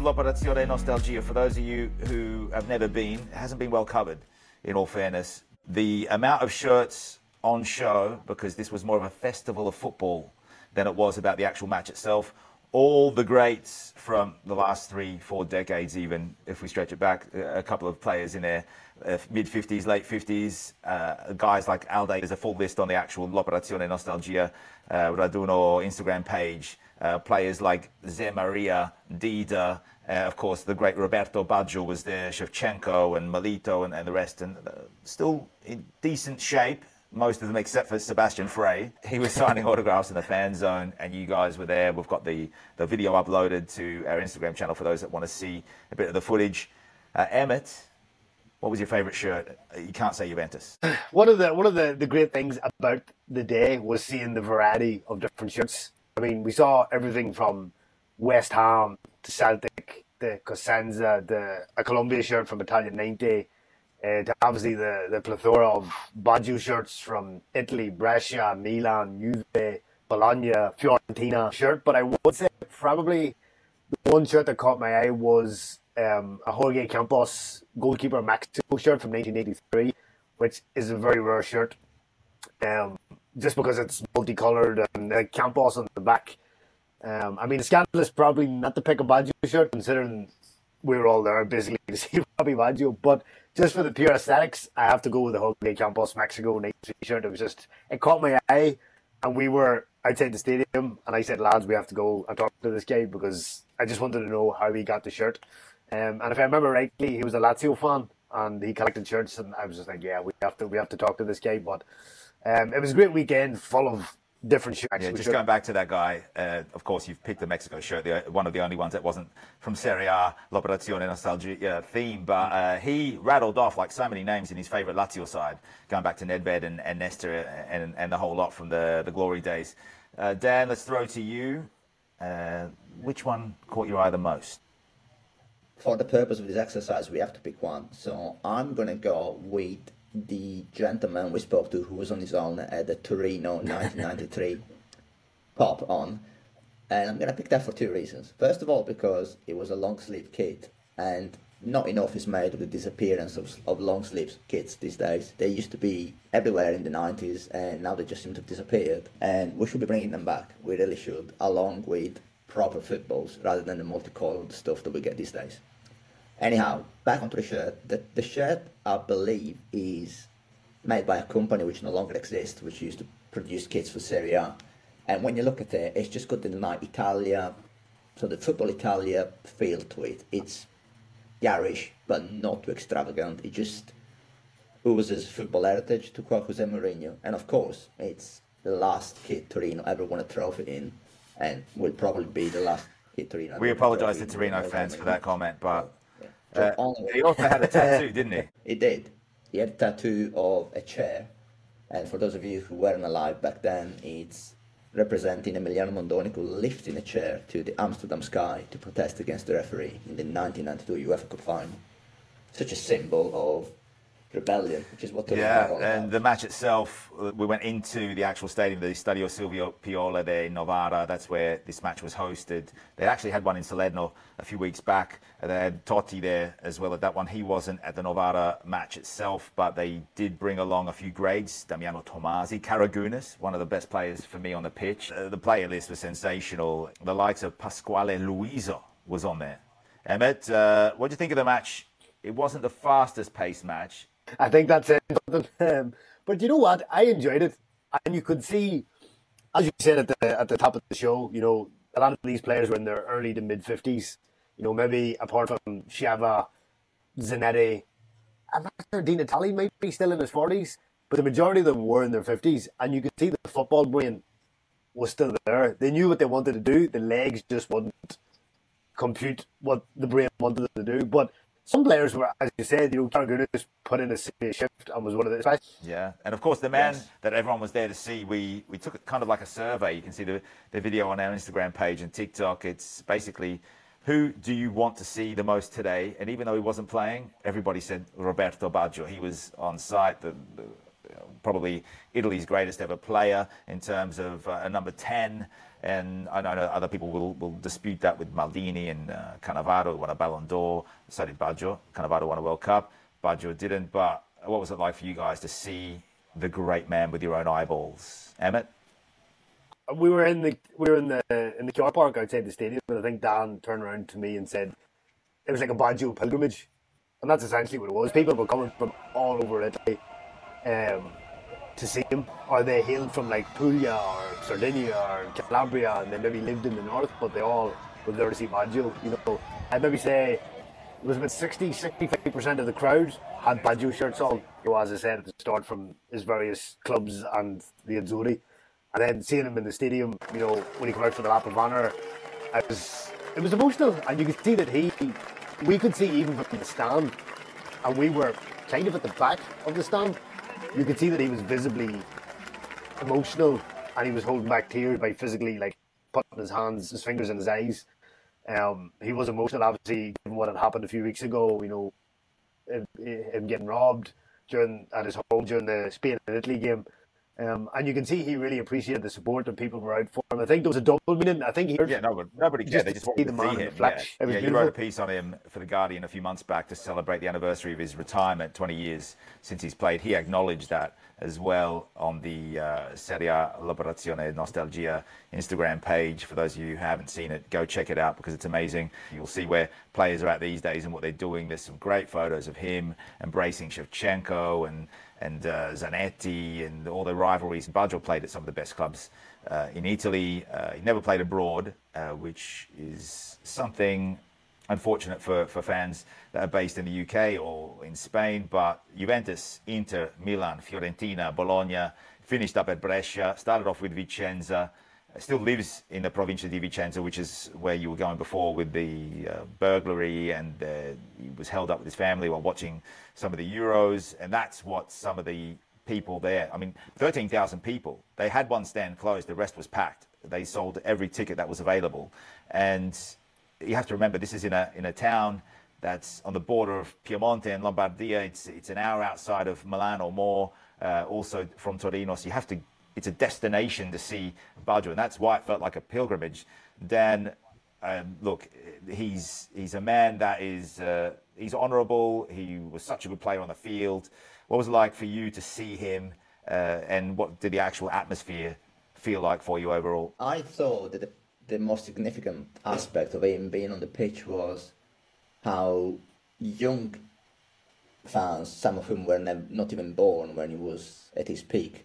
l'Operazione Nostalgia, for those of you who have never been, it hasn't been well covered, in all fairness. The amount of shirts on show, because this was more of a festival of football than it was about the actual match itself. All the greats from the last 3-4 decades, even if we stretch it back, a couple of players in their mid-50s, late 50s, guys like Alde. There's a full list on the actual L'Operazione Nostalgia Raduno Instagram page. Players like Zé Maria, Dida, of course, the great Roberto Baggio was there, Shevchenko and Melito and the rest, and still in decent shape. Most of them except for Sebastian Frey. He was signing autographs in the fan zone and you guys were there. We've got the video uploaded to our Instagram channel for those that want to see a bit of the footage. Emmett, what was your favourite shirt? You can't say Juventus. One of the great things about the day was seeing the variety of different shirts. I mean, we saw everything from West Ham to Celtic, the Cosenza, a Colombia shirt from Italia 90, to obviously the plethora of Baggio shirts from Italy, Brescia, Milan, Juve, Bologna, Fiorentina shirt. But I would say probably the one shirt that caught my eye was a Jorge Campos goalkeeper Mexico shirt from 1983, which is a very rare shirt. Just because it's multicolored and Campos on the back. I mean, scandalous probably not to pick a Baggio shirt, considering we were all there basically to see Robbie Baggio. But just for the pure aesthetics, I have to go with the Jorge Campos Mexico 93 shirt. It caught my eye, and we were outside the stadium, and I said, lads, we have to go and talk to this guy because I just wanted to know how he got the shirt. And if I remember rightly, he was a Lazio fan, and he collected shirts, and I was just like, yeah, we have to talk to this guy. But it was a great weekend, full of different shirts. Yeah, just going back to that guy, of course, you've picked the Mexico shirt, one of the only ones that wasn't from Serie A, L'Operazione Nostalgia theme, but he rattled off like so many names in his favourite Lazio side, going back to Nedved and Nestor and the whole lot from the glory days. Dan, let's throw to you. Which one caught your eye the most? For the purpose of this exercise, we have to pick one. So I'm going to go with the gentleman we spoke to who was on his own at the Torino 1993 pop on. And I'm going to pick that for two reasons. First of all, because it was a long sleeve kit, and not enough is made of the disappearance of long sleeve kits these days. They used to be everywhere in the 90s, and now they just seem to have disappeared. And we should be bringing them back. We really should, along with proper footballs, rather than the multicolored stuff that we get these days. Anyhow, back onto the shirt. The shirt, I believe, is made by a company which no longer exists, which used to produce kits for Serie A. And when you look at it, it's just got the like Italia, so the Football Italia feel to it. It's garish, but not too extravagant. It just oozes football heritage, to quote Jose Mourinho. And of course, it's the last kit Torino ever won a trophy in, and will probably be the last kit Torino. We apologise to Torino fans for that comment, but he also had a tattoo, didn't he? He did. He had a tattoo of a chair, and for those of you who weren't alive back then, it's representing Emiliano Mondoni, who lifted in a chair to the Amsterdam sky to protest against the referee in the 1992 UEFA Cup final. Such a symbol of rebellion, which is what Torino are all about. And the match itself, we went into the actual stadium, the Stadio Silvio Piola there in Novara. That's where this match was hosted. They actually had one in Salerno a few weeks back. They had Totti there as well at that one. He wasn't at the Novara match itself, but they did bring along a few grades. Damiano Tomasi, Karagunas, one of the best players for me on the pitch. The player list was sensational. The likes of Pasquale Luiso was on there. Emmett, what do you think of the match? It wasn't the fastest paced match. I think that's it. But you know what? I enjoyed it. And you could see, as you said at the top of the show, you know, a lot of these players were in their early to mid-50s. You know, maybe apart from Sciava, Zanetti, I'm not sure Di Natale might be still in his 40s, but the majority of them were in their 50s. And you could see the football brain was still there. They knew what they wanted to do. The legs just wouldn't compute what the brain wanted them to do. But some players were, as you said, you know, Karagunas put in a serious shift and was one of the best. Yeah, and of course the man that everyone was there to see, we took it kind of like a survey. You can see the video on our Instagram page and TikTok. It's basically, who do you want to see the most today? And even though he wasn't playing, everybody said Roberto Baggio. He was on site. probably Italy's greatest ever player in terms of a number 10. And I know other people will dispute that with Maldini and Cannavaro won a Ballon d'Or. So did Baggio. Cannavaro won a World Cup. Baggio didn't. But what was it like for you guys to see the great man with your own eyeballs? Emmett? We were in the car park outside the stadium, and I think Dan turned around to me and said it was like a Baggio pilgrimage, and that's essentially what it was. People were coming from all over Italy to see him, or they hailed from like Puglia or Sardinia or Calabria, and they maybe lived in the north, but they all were there to see Baggio. I'd maybe say it was about 65% of the crowd had Baggio shirts on. As I said at the start, from his various clubs and the Azzurri. And then seeing him in the stadium, when he came out for the lap of honour, it was emotional. And you could see that we could see even from the stand, and we were kind of at the back of the stand, you could see that he was visibly emotional, and he was holding back tears by physically putting his fingers in his eyes. He was emotional, obviously, given what had happened a few weeks ago, him getting robbed at his home during the Spain and Italy game. And you can see he really appreciated the support that people were out for him. I think there was a double meaning. I think he heard. Yeah, nobody cared. They just wanted to see him. You wrote a piece on him for The Guardian a few months back to celebrate the anniversary of his retirement, 20 years since he's played. He acknowledged that as well on the Serie A L'Operazione Nostalgia Instagram page. For those of you who haven't seen it, go check it out because it's amazing. You'll see where players are at these days and what they're doing. There's some great photos of him embracing Shevchenko and Zanetti and all the rivalries. Baggio played at some of the best clubs in Italy. He never played abroad, which is something unfortunate for fans that are based in the UK or in Spain. But Juventus, Inter, Milan, Fiorentina, Bologna, finished up at Brescia, started off with Vicenza, still lives in the Provincia di Vicenza, which is where you were going before with the burglary, and he was held up with his family while watching some of the Euros, and that's what some of the people there, 13,000 people, they had one stand closed, the rest was packed. They sold every ticket that was available, and you have to remember this is in a town that's on the border of Piemonte and Lombardia. It's an hour outside of Milan or more, also from Torino, so it's a destination to see Baggio, and that's why it felt like a pilgrimage. Dan, look, he's a man that is he's honourable. He was such a good player on the field. What was it like for you to see him, and what did the actual atmosphere feel like for you overall? I thought that the most significant aspect of him being on the pitch was how young fans, some of whom were not even born when he was at his peak,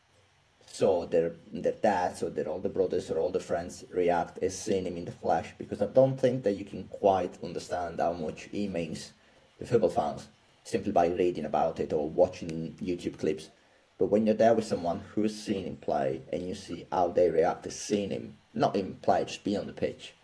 saw their dads or their older brothers or older friends react as seeing him in the flesh, because I don't think that you can quite understand how much he means to football fans simply by reading about it or watching YouTube clips. But when you're there with someone who's seen him play and you see how they react to seeing him, not even play, just be on the pitch,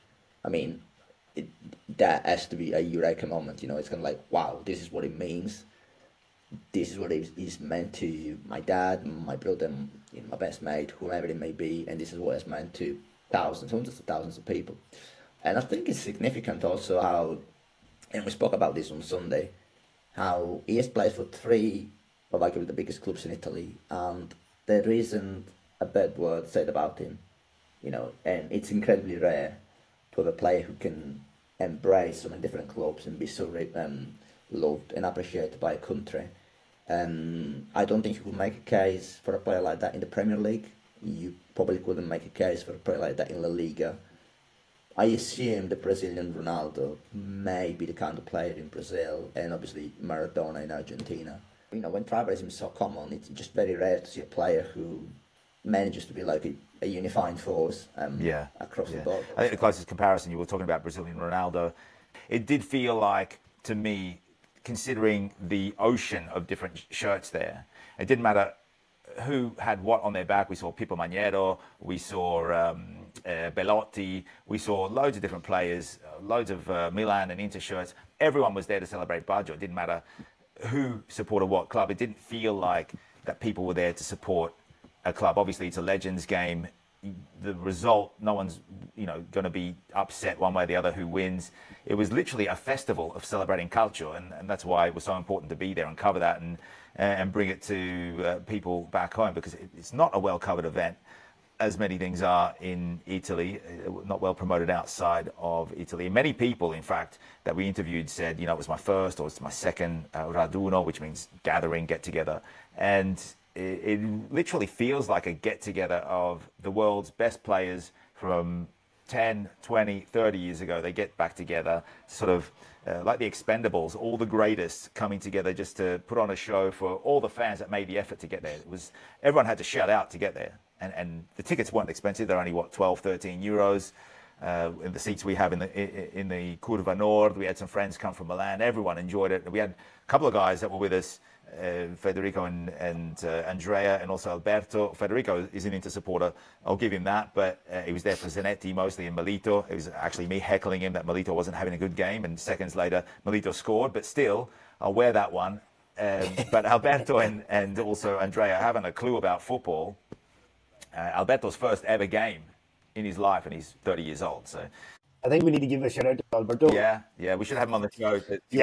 that has to be a eureka moment. It's kind of like, wow, this is what it means. This is what it's meant to my dad, my brother, my best mate, whoever it may be, and this is what it's meant to thousands, hundreds of thousands of people. And I think it's significant also how, and we spoke about this on Sunday, how he has played for three of arguably the biggest clubs in Italy, and there isn't a bad word said about him, and it's incredibly rare to have a player who can embrace so many different clubs and be so loved and appreciated by a country. I don't think you could make a case for a player like that in the Premier League. You probably couldn't make a case for a player like that in La Liga. I assume the Brazilian Ronaldo may be the kind of player in Brazil, and obviously Maradona in Argentina. When tribalism is so common, it's just very rare to see a player who manages to be like a unifying force across the board. I think the closest comparison, you were talking about Brazilian Ronaldo, it did feel like, to me, considering the ocean of different shirts there, it didn't matter who had what on their back. We saw Pipo Maniero, we saw Belotti, we saw loads of different players, loads of Milan and Inter shirts. Everyone was there to celebrate Baggio. It didn't matter who supported what club. It didn't feel like that people were there to support a club. Obviously, it's a legends game the result, no one's going to be upset one way or the other who wins. It was literally a festival of celebrating culture, and that's why it was so important to be there and cover that and bring it to people back home, because it's not a well-covered event, as many things are in Italy, not well promoted outside of Italy. And many people, in fact, that we interviewed said, it was my first or it's my second raduno, which means gathering, get together. And it literally feels like a get together of the world's best players from 10, 20, 30 years ago. They get back together, sort of like the Expendables, all the greatest coming together just to put on a show for all the fans that made the effort to get there. Everyone had to shout out to get there. And the tickets weren't expensive. They're only, 12, 13 euros. In the seats we have in the Curva Nord. We had some friends come from Milan. Everyone enjoyed it. We had a couple of guys that were with us, Federico and Andrea, and also Alberto. Federico is an Inter supporter. I'll give him that. But he was there for Zanetti mostly, and Melito. It was actually me heckling him that Melito wasn't having a good game. And seconds later, Melito scored. But still, I'll wear that one. But Alberto and also Andrea haven't a clue about football. Alberto's first ever game in his life, and he's 30 years old. So I think we need to give a shout out to Alberto. Yeah, we should have him on the show.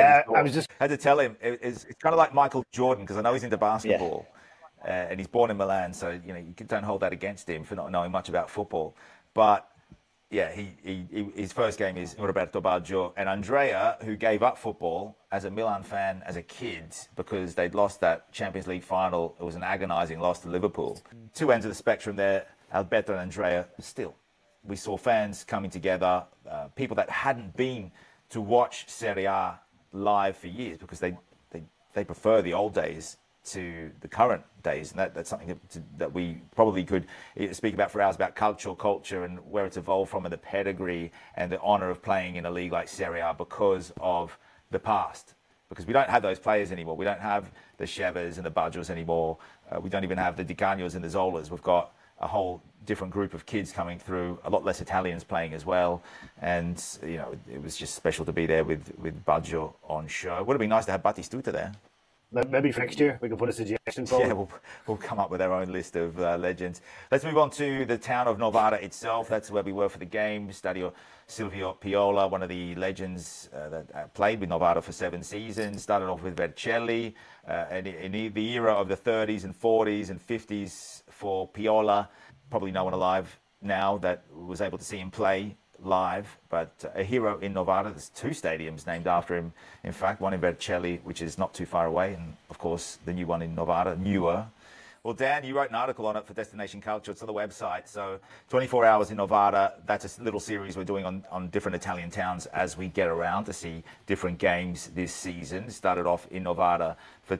I had to tell him it's kind of like Michael Jordan, because I know he's into basketball, and he's born in Milan, so you don't hold that against him for not knowing much about football. But yeah, his first game is Roberto Baggio, and Andrea, who gave up football as a Milan fan as a kid because they'd lost that Champions League final. It was an agonising loss to Liverpool. Two ends of the spectrum there, Alberto and Andrea. Still, we saw fans coming together, people that hadn't been to watch Serie A live for years because they prefer the old days to the current days, and that's something that we probably could speak about for hours, about culture and where it's evolved from, and the pedigree and the honour of playing in a league like Serie A because of the past. Because we don't have those players anymore. We don't have the Shevers and the Baggios anymore. We don't even have the Di Cagnos and the Zolas. We've got a whole different group of kids coming through, a lot less Italians playing as well. And, it was just special to be there with Baggio on show. Would have been nice to have Batistuta there. Maybe for next year we can put a suggestion forward. Yeah, we'll come up with our own list of legends. Let's move on to the town of Novara itself. That's where we were for the game. Stadio Silvio Piola, one of the legends that played with Novara for 7 seasons. Started off with Vercelli, and in the era of the 30s and 40s and 50s for Piola. Probably no one alive now that was able to see him play live, but a hero in Novara. There's 2 stadiums named after him, in fact, one in Vercelli, which is not too far away, and of course the new one in Novara, newer. Well, Dan, you wrote an article on it for Destination Culture. It's on the website. So 24 hours in Novara. That's a little series we're doing on different Italian towns as we get around to see different games this season. Started off in Novara for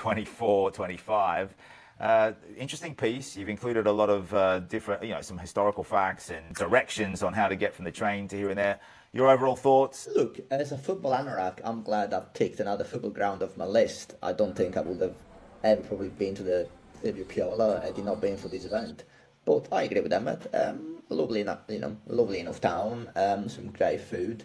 2024-25. Interesting piece. You've included a lot of different, some historical facts and directions on how to get from the train to here and there. Your overall thoughts? Look, as a football anorak, I'm glad I've ticked another football ground off my list. I don't think I would have ever probably been to the Silvio Piola had it not been for this event. But I agree with Emmett. Lovely enough town. Some great food.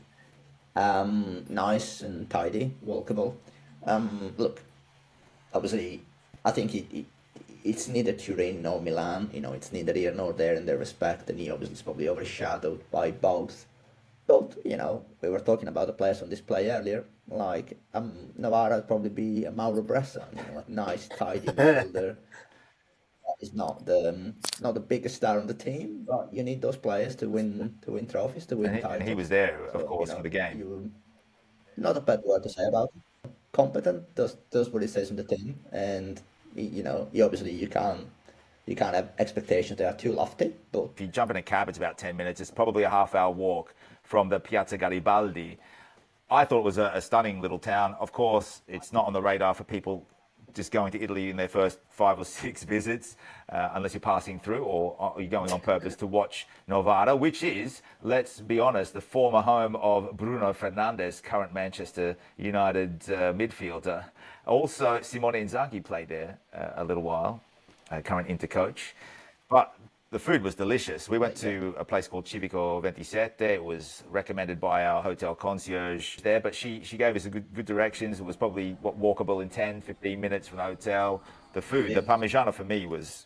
Nice and tidy, walkable. Look, obviously, I think it's neither Turin nor Milan. It's neither here nor there in their respect, and he obviously is probably overshadowed by both. But we were talking about the players on display earlier. Like Novara would probably be a Mauro Bressan, a nice, tidy midfielder. He's not the biggest star on the team, but you need those players to win trophies, to win titles. And he was there, of course, for the game. Not a bad word to say about him. Competent, does what he says in the team, and you can't have expectations that are too lofty. But if you jump in a cab, it's about 10 minutes. It's probably a half-hour walk from the Piazza Garibaldi. I thought it was a stunning little town. Of course, it's not on the radar for people just going to Italy in their first 5 or 6 visits, unless you're passing through or you're going on purpose to watch Novara, which is, let's be honest, the former home of Bruno Fernandes, current Manchester United midfielder. Also, Simone Inzaghi played there a little while, current Inter coach. But the food was delicious. We went to a place called Civico 27. It was recommended by our hotel concierge there, but she gave us good directions. It was probably walkable in 10, 15 minutes from the hotel. The food, the Parmigiano for me was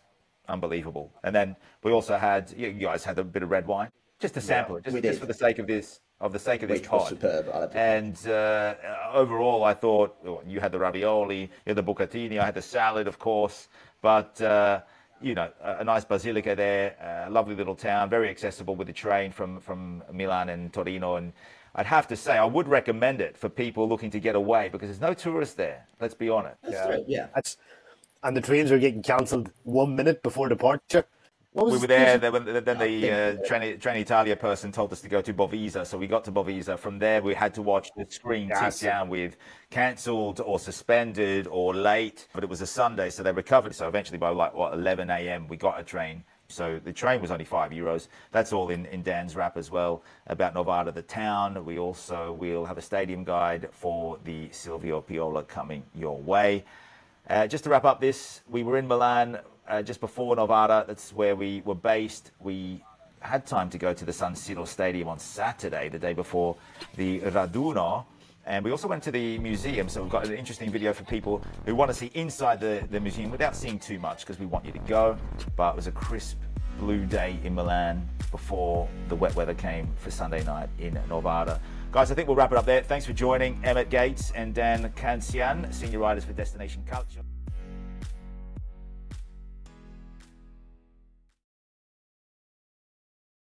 unbelievable. And then we also had, you guys had a bit of red wine, just to sample it, just for the sake of this. Which was superb. And overall, I thought you had the ravioli, you had the bucatini, I had the salad, of course, but a nice basilica there, a lovely little town, very accessible with the train from Milan and Torino. And I'd have to say, I would recommend it for people looking to get away because there's no tourists there. Let's be honest. That's right, yeah. And the trains are getting cancelled 1 minute before departure. We were there, then the Trenitalia person told us to go to Bovisa, so we got to Bovisa. From there, we had to watch the screen tick down with cancelled or suspended or late, but it was a Sunday, so they recovered. So eventually by 11 a.m. we got a train. So the train was only €5. That's all in Dan's wrap as well about Novara, the town. We also will have a stadium guide for the Silvio Piola coming your way. Just to wrap up this, we were in Milan just before Novara. That's where we were based. We had time to go to the San Siro Stadium on Saturday, the day before the Raduno. And we also went to the museum, so we've got an interesting video for people who want to see inside the museum without seeing too much, because we want you to go. But it was a crisp blue day in Milan before the wet weather came for Sunday night in Novara. Guys, I think we'll wrap it up there. Thanks for joining Emmett Gates and Dan Cancian, senior writers for Destination Culture.